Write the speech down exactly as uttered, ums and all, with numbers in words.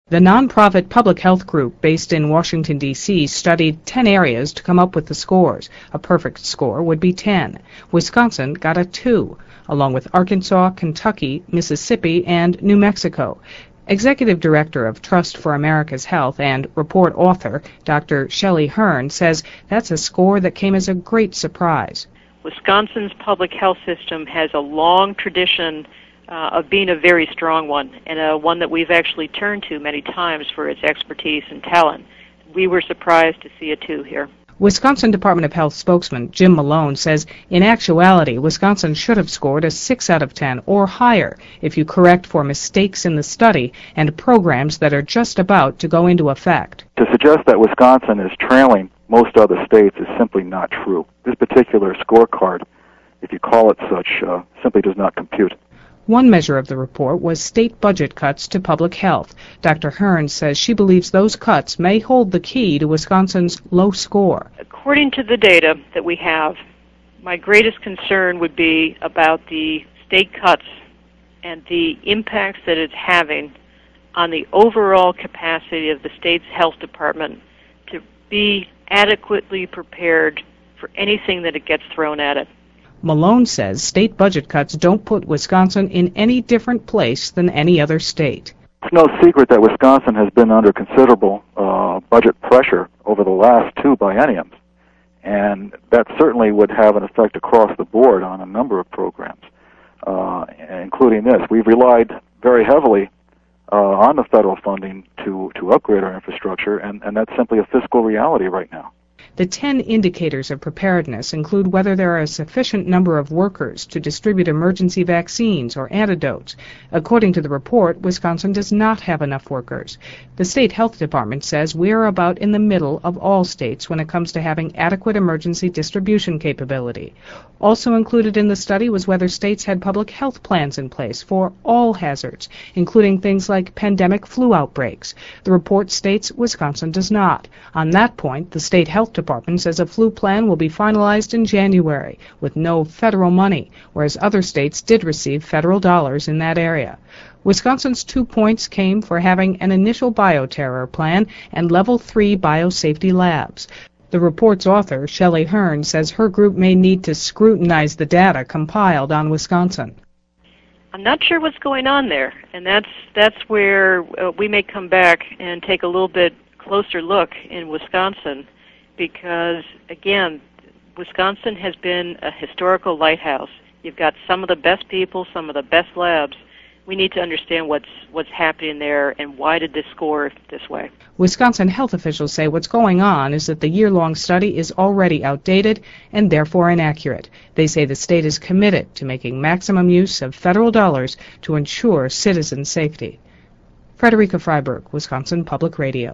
The nonprofit public health group based in Washington, D C studied ten areas to come up with the scores. A perfect score would be ten. Wisconsin got a two, along with Arkansas, Kentucky, Mississippi, and New Mexico. Executive Director of Trust for America's Health and report author Doctor Shelley Hearn says that's a score that came as a great surprise. Wisconsin's public health system has a long tradition uh, of being a very strong one, and a one that we've actually turned to many times for its expertise and talent. We were surprised to see a two here. Wisconsin Department of Health spokesman Jim Malone says in actuality, Wisconsin should have scored a six out of ten or higher if you correct for mistakes in the study and programs that are just about to go into effect. To suggest that Wisconsin is trailing most other states is simply not true. This particular scorecard, if you call it such, uh, simply does not compute. One measure of the report was state budget cuts to public health. Doctor Hearn says she believes those cuts may hold the key to Wisconsin's low score. According to the data that we have, my greatest concern would be about the state cuts and the impacts that it's having on the overall capacity of the state's health department to be adequately prepared for anything that it gets thrown at it. Malone says state budget cuts don't put Wisconsin in any different place than any other state. It's no secret that Wisconsin has been under considerable uh, budget pressure over the last two bienniums, and that certainly would have an effect across the board on a number of programs, uh, including this. We've relied very heavily uh, on the federal funding to, to upgrade our infrastructure, and, and that's simply a fiscal reality right now. The ten indicators of preparedness include whether there are a sufficient number of workers to distribute emergency vaccines or antidotes. According to the report, Wisconsin does not have enough workers. The state health department says we are about in the middle of all states when it comes to having adequate emergency distribution capability. Also included in the study was whether states had public health plans in place for all hazards, including things like pandemic flu outbreaks. The report states Wisconsin does not. On that point, the state health department says a flu plan will be finalized in January with no federal money, whereas other states did receive federal dollars in that area. Wisconsin's two points came for having an initial bioterror plan and level three biosafety labs. The report's author, Shelley Hearn, says her group may need to scrutinize the data compiled on Wisconsin. I'm not sure what's going on there, and that's that's where uh, we may come back and take a little bit closer look in Wisconsin, because, again, Wisconsin has been a historical lighthouse. You've got some of the best people, some of the best labs. We need to understand what's what's happening there and why did this score this way. Wisconsin health officials say what's going on is that the year-long study is already outdated and therefore inaccurate. They say the state is committed to making maximum use of federal dollars to ensure citizen safety. Frederica Freiberg, Wisconsin Public Radio.